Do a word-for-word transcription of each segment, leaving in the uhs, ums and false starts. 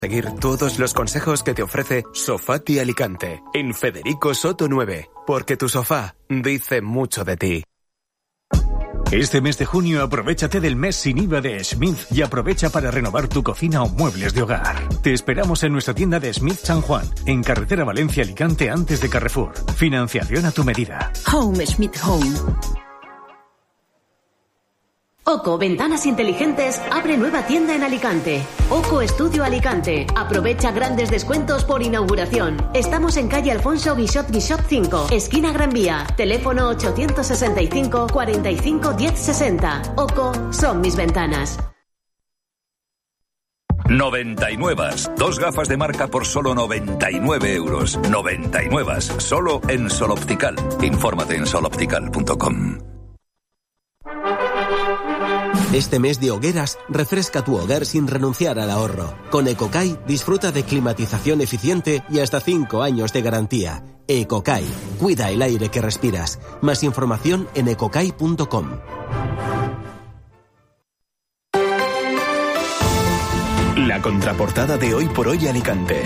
Seguir todos los consejos que te ofrece Sofati Alicante en Federico Soto nueve, porque tu sofá dice mucho de ti. Este mes de junio aprovéchate del mes sin I V A de Smith y aprovecha para renovar tu cocina o muebles de hogar. Te esperamos en nuestra tienda de Smith San Juan, en carretera Valencia-Alicante antes de Carrefour. Financiación a tu medida. Home Smith Home. Oco Ventanas Inteligentes abre nueva tienda en Alicante. Oco Estudio Alicante. Aprovecha grandes descuentos por inauguración. Estamos en calle Alfonso Guixot Guixot cinco, esquina Gran Vía. Teléfono ochocientos sesenta y cinco, cuarenta y cinco, diez sesenta. Oco, son mis ventanas. noventa y nueve. Dos gafas de marca por solo noventa y nueve euros. noventa y nueve. Solo en Sol Optical. Infórmate en sol optical punto com. Este mes de hogueras, refresca tu hogar sin renunciar al ahorro. Con Ecokai, disfruta de climatización eficiente y hasta cinco años de garantía. Ecokai, cuida el aire que respiras. Más información en ecokai punto com. La contraportada de Hoy por Hoy Alicante.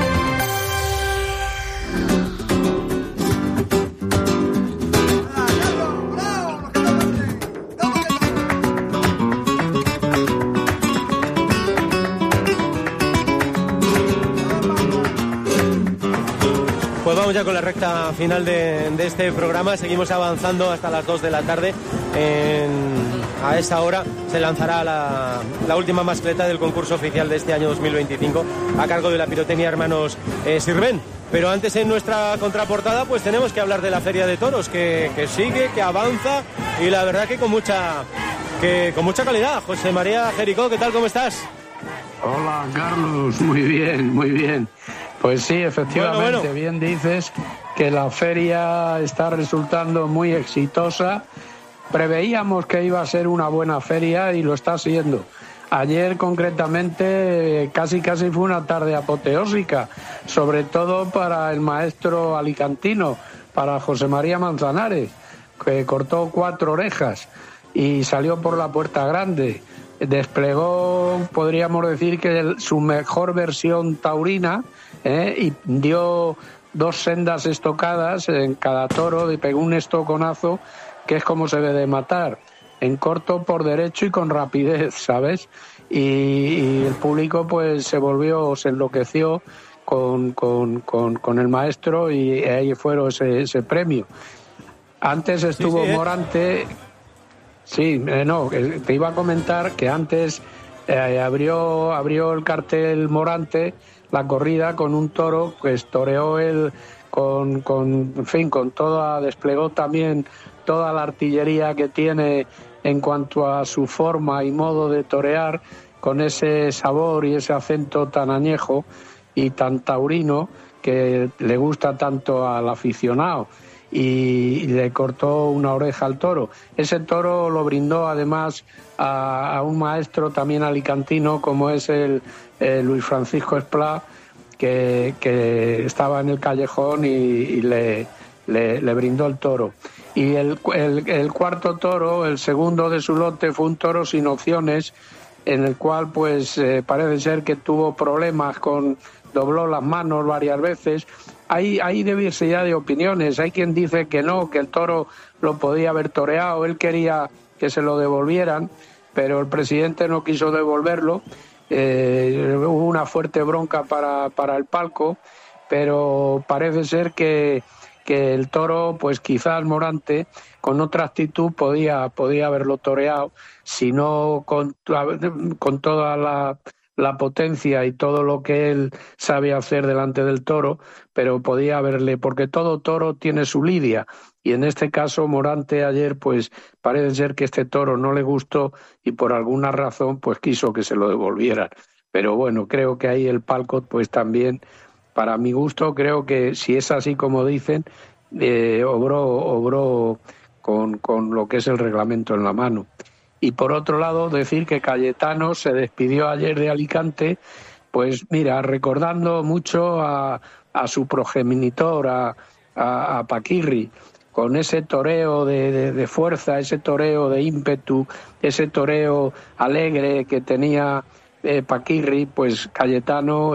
Vamos ya con la recta final de, de este programa. Seguimos avanzando hasta las dos de la tarde. En, a esa hora se lanzará la, la última mascleta del concurso oficial de este año dos mil veinticinco a cargo de la Pirotecnia Hermanos eh, Sirven. Pero antes, en nuestra contraportada, pues tenemos que hablar de la Feria de Toros, que, que sigue, que avanza, y la verdad que con mucha, que, con mucha calidad. José María Jericó, ¿qué tal? ¿Cómo estás? Hola, Carlos. Muy bien, muy bien. Pues sí, efectivamente, bueno, bueno. Bien dices que la feria está resultando muy exitosa. Preveíamos que iba a ser una buena feria y lo está siendo. Ayer, concretamente, casi casi fue una tarde apoteósica, sobre todo para el maestro alicantino, para José María Manzanares, que cortó cuatro orejas y salió por la puerta grande. Desplegó, podríamos decir, que su mejor versión taurina, ¿eh? Y dio dos sendas estocadas en cada toro, y pegó un estoconazo que es como se debe de matar, en corto, por derecho y con rapidez, ¿sabes? Y, y el público pues se volvió, se enloqueció con, con, con, con el maestro, y ahí fueron ese, ese premio. Antes estuvo sí, sí, ¿eh? Morante. Sí, eh, no, te iba a comentar que antes eh, abrió, abrió el cartel Morante la corrida con un toro, pues toreó él con, con, en fin, con toda, desplegó también toda la artillería que tiene en cuanto a su forma y modo de torear, con ese sabor y ese acento tan añejo y tan taurino que le gusta tanto al aficionado. Y le cortó una oreja al toro. Ese toro lo brindó además a, a un maestro también alicantino, como es el, el Luis Francisco Esplá, que, que estaba en el callejón y, y le, le, le brindó el toro. Y el, el, el cuarto toro, el segundo de su lote, fue un toro sin opciones, en el cual pues eh, parece ser que tuvo problemas con... dobló las manos varias veces. Hay, hay diversidad de opiniones. Hay quien dice que no, que el toro lo podía haber toreado, él quería que se lo devolvieran, pero el presidente no quiso devolverlo. Eh, hubo una fuerte bronca para, para el palco, pero parece ser que, que el toro, pues quizás Morante, con otra actitud podía, podía haberlo toreado, si no con, con toda la... la potencia y todo lo que él sabe hacer delante del toro, pero podía haberle, porque todo toro tiene su lidia, y en este caso Morante ayer pues parece ser que este toro no le gustó y por alguna razón pues quiso que se lo devolvieran. Pero bueno, creo que ahí el palco pues también, para mi gusto, creo que si es así como dicen, eh, obró, obró con, con lo que es el reglamento en la mano. Y por otro lado, decir que Cayetano se despidió ayer de Alicante, pues mira, recordando mucho a, a su progenitor, a, a, a Paquirri, con ese toreo de, de, de fuerza, ese toreo de ímpetu, ese toreo alegre que tenía eh, Paquirri, pues Cayetano